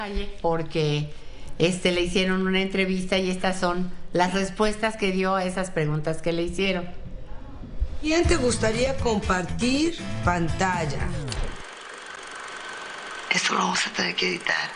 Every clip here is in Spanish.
Porque le hicieron una entrevista y estas son las respuestas que dio a esas preguntas que le hicieron. ¿Quién te gustaría compartir pantalla? Esto lo vamos a tener que editar.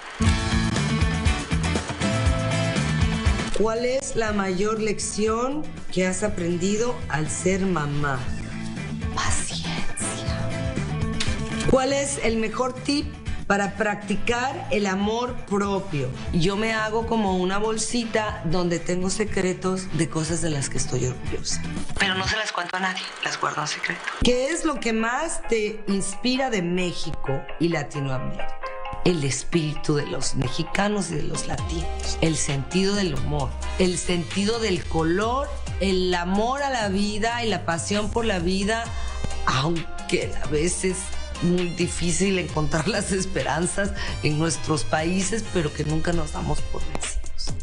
¿Cuál es la mayor lección que has aprendido al ser mamá? Paciencia. ¿Cuál es el mejor tip para practicar el amor propio? Yo me hago como una bolsita donde tengo secretos de cosas de las que estoy orgullosa. Pero no se las cuento a nadie, las guardo en secreto. ¿Qué es lo que más te inspira de México y Latinoamérica? El espíritu de los mexicanos y de los latinos, el sentido del humor, el sentido del color, el amor a la vida y la pasión por la vida, aunque a veces muy difícil encontrar las esperanzas en nuestros países, pero que nunca nos damos por vencidos.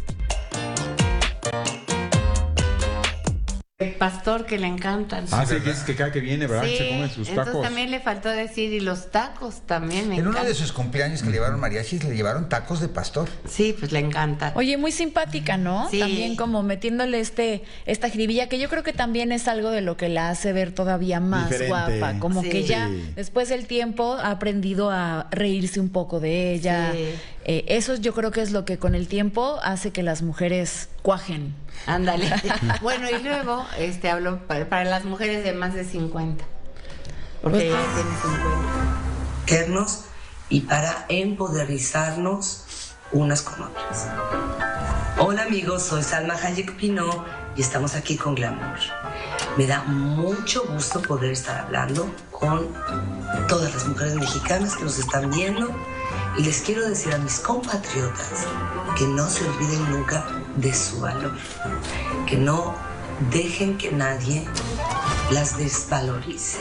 El pastor que le encantan. Sí, que es que cada que viene, ¿verdad? Sí, Se come sus tacos. entonces también le faltó decir, y los tacos también me En encantan. uno de sus cumpleaños que le llevaron mariachis, le llevaron tacos de pastor. Sí, pues le encantan. Oye, muy simpática, ¿no? Sí. También como metiéndole esta jiribilla, que yo creo que también es algo de lo que la hace ver todavía más Diferente. guapa. Como Sí. que ya Sí. después del tiempo ha aprendido a reírse un poco de ella. Sí. Eso yo creo que es lo que con el tiempo hace que las mujeres cuajen. Ándale. Bueno, y luego hablo para las mujeres de más de 50. Porque ella tiene 50. Quernos y para empoderizarnos unas con otras. Hola amigos, soy Salma Hayek Pinó y estamos aquí con Glamour. Me da mucho gusto poder estar hablando con todas las mujeres mexicanas que nos están viendo y les quiero decir a mis compatriotas que no se olviden nunca de su valor, que no dejen que nadie las desvalorice.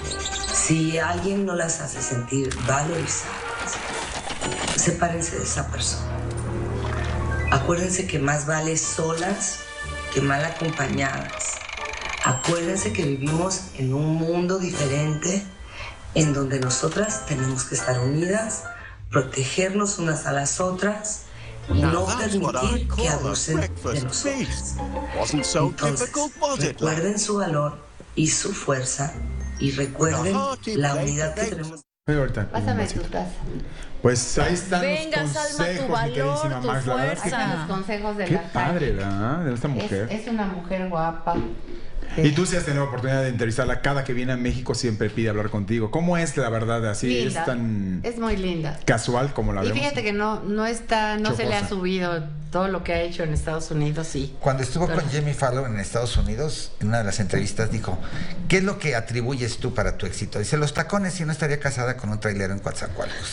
Si alguien no las hace sentir valorizadas, sepárense de esa persona. Acuérdense que más vale solas que mal acompañadas. Acuérdense que vivimos en un mundo diferente en donde nosotras tenemos que estar unidas, protegernos unas a las otras y no permitir que abusen de nosotras. Entonces, recuerden su valor y su fuerza y recuerden la unidad que tenemos. Ahorita, Pásame un tu vasito. taza. Pues ahí están Venga, los Salma, consejos, tu mi queridísima valor, tu Max. La verdad es que fuerza. Están los consejos de qué la padre, Jai. ¿verdad? De esta mujer. Es una mujer guapa. Y tú sí has tenido la oportunidad de entrevistarla. Cada que viene a México siempre pide hablar contigo. ¿Cómo es la verdad? Así Linda. es tan Es muy linda. casual como la Y vemos. fíjate que no se le ha Chocosa. subido todo lo que ha hecho en Estados Unidos, sí. Cuando estuvo con Jimmy Fallon en Estados Unidos, en una de las entrevistas dijo, ¿qué es lo que atribuyes tú para tu éxito? Dice, los tacones, y no estaría casada con un trailero en Coatzacoalcos.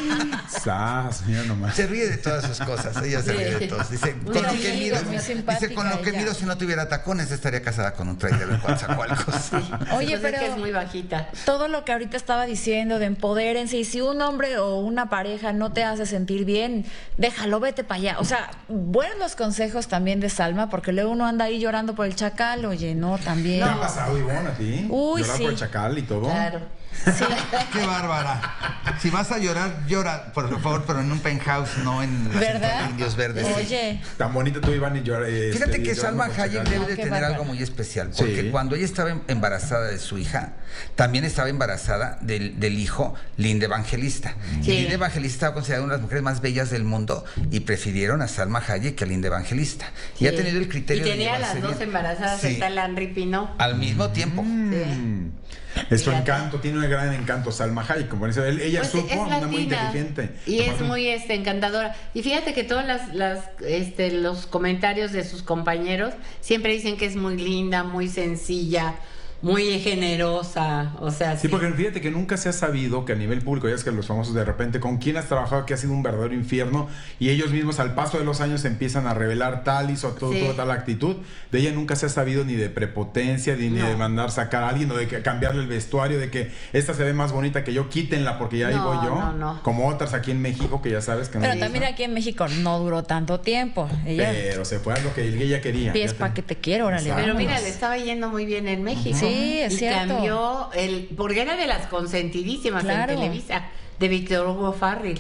Sas, mira nomás. Se ríe de todas sus cosas, ella se ríe de todos. Dice, con lo que Sí, mido, muy simpática dice, con lo que ella. mido, si no tuviera tacones, estaría casada con un trailero en Coatzacoalcos. Oye, Pues pero es que es muy bajita. todo lo que ahorita estaba diciendo de empodérense, y si un hombre o una pareja no te hace sentir bien, déjalo, vete para allá. O sea, buenos los consejos también de Salma, porque luego uno anda ahí llorando por el chacal. Oye, no, también. ¿Te ha pasado, Ivonne, a ti? Uy, Llorar sí. por el chacal y todo. Claro. Sí. ¡Qué bárbara! Si vas a llorar, llora, por favor, pero en un penthouse, no en la ¿Verdad? Central de Indios Verdes. Oye, Tan bonita tú, Iván, y llorar. Fíjate que llorando Salma por el Hayek chacal. debe de qué tener bárbara. algo muy especial, porque Sí. cuando ella estaba embarazada de su hija, también estaba embarazada del hijo Linda Evangelista. Sí. Y Linda Evangelista estaba considerada una de las mujeres más bellas del mundo y prefirieron a Salma Hayek que a Linda Evangelista. Y ha tenido el criterio Y de tenía llevarse las dos bien. embarazadas, Sí. está el Henry Pino. Al mismo tiempo. Es su Fíjate. encanto, tiene un gran encanto Salma Hayek. Como dice, ella Pues supo, es una muy latina inteligente. y es Aparte, muy encantadora. Y fíjate que todos los comentarios de sus compañeros siempre dicen que es muy linda, muy sencilla, muy generosa. O sea, Sí, porque fíjate que nunca se ha sabido que a nivel público, ya es que los famosos de repente, con quién has trabajado que ha sido un verdadero infierno, y ellos mismos al paso de los años empiezan a revelar tal, hizo todo, Sí. toda tal actitud. De ella nunca se ha sabido ni de prepotencia, ni No. de mandar sacar a alguien, o de que cambiarle el vestuario, de que esta se ve más bonita que yo, quítenla porque ya ahí No, voy yo. no. Como otras aquí en México que ya sabes que no pero les también gusta. aquí en México no duró tanto tiempo. Ella, Pero se fue a lo que ella quería. pies Ya para que te quiero, órale. Exacto. Pero mira, vámonos. le estaba yendo muy bien en México. Sí, es y cierto. cambió porque era de las consentidísimas Claro. en Televisa, de Víctor Hugo Farril.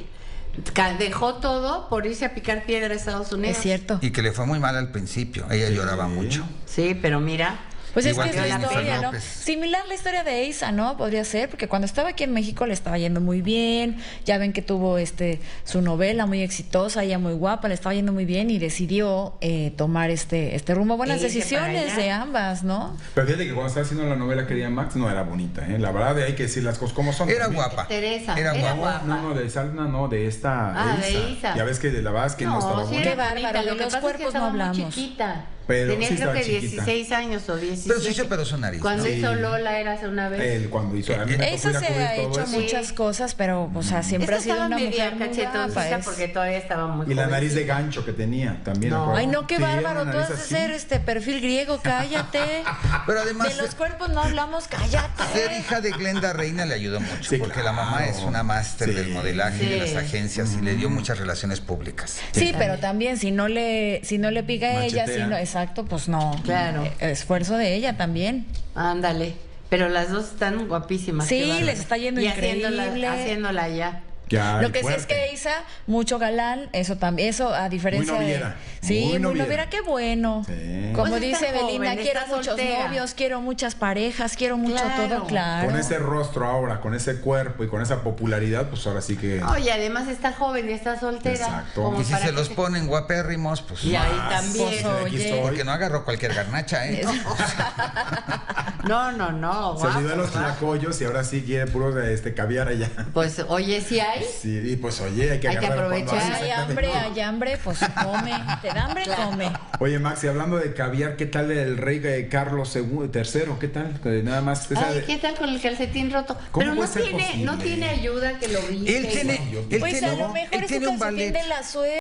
dejó todo por irse a picar piedra a Estados Unidos. Es cierto. Y que le fue muy mal al principio. Ella lloraba mucho. Sí, pero mira. Pues Igual es que que es la Jennifer historia, ¿no? López. Similar la historia de Eiza, ¿no? Podría ser, porque cuando estaba aquí en México le estaba yendo muy bien. Ya ven que tuvo su novela muy exitosa, ella muy guapa, le estaba yendo muy bien y decidió tomar este rumbo. Buenas Irse para decisiones allá. de ambas, ¿no? Pero fíjate que cuando estaba haciendo la novela que quería Max, no era bonita, ¿eh? La verdad, hay que decir las cosas como son. Era también. guapa. Teresa, Era era guapa. guapa. No, de Salma, no, de esta. Ah, de Isa. Ya ves que de la verdad es que no, estaba sí buena. Qué era bárbaro, bonita, de lo que los pasa es que cuerpos no estaba muy hablamos. chiquita. Pero Tenía sí creo estaba que chiquita. 16 años o 17. Pero sí se operó su nariz, Cuando ¿no? hizo Sí. Lola era hace una vez. Él cuando hizo. A mí me tocó Eiza ir a se cubrir ha todo hecho eso. muchas cosas, pero, o sea, siempre Esta ha sido estaba una media mujer muy cachetoncita guapa. porque todavía estaba muy Y la nariz de jovencita. gancho que tenía también. No. ¿acuerdas? Ay, no, qué Sí, bárbaro. una Tú nariz has de así. ser perfil griego, cállate. Pero además, De los cuerpos no hablamos, cállate. ser hija de Glenda Reina le ayudó mucho, Sí, porque la mamá claro. es una máster Sí. del modelaje y de Sí. las agencias y le dio muchas relaciones públicas. Sí, pero también si no le pica a ella, Machetea. exacto, pues no. Claro. Esfuerzo de ella también. Ándale. Pero las dos están guapísimas. Sí, qué bárbaro. les está yendo y increíble. haciéndola ya. Ya, Lo el que sí es fuerte. que Isa, mucho galán, eso también, eso a diferencia Muy de. noviera, Sí, muy muy noviera. noviera, qué bueno. Sí. Como Pues está dice Belinda, joven, quiero está muchos soltera. novios, quiero muchas parejas, quiero mucho Claro. todo, claro. Con ese rostro ahora, con ese cuerpo y con esa popularidad, pues ahora sí que. Oye, además está joven y está soltera. Exacto. como Y si para se que los ponen guapérrimos, pues Y ahí Más. también. Pues, Aquí oye. estoy. porque no agarró cualquier garnacha, ¿eh? No, Se olvidó de los guapo. tlacoyos y ahora sí quiere puro caviar allá. Pues, oye, si hay. Sí, y pues oye, hay que Hay que agarrar cuando aprovechar. hace, Hay hambre, pues come. Te da hambre, come. Oye, Max, y hablando de caviar, ¿qué tal el rey Carlos III? ¿Qué tal? Que nada más. Ay, ¿qué tal con el calcetín roto? ¿Cómo Pero puede no ser tiene, posible? no tiene ayuda que lo viste. Él tiene, Pues a lo mejor él es tiene un un calcetín ballet. de la suerte.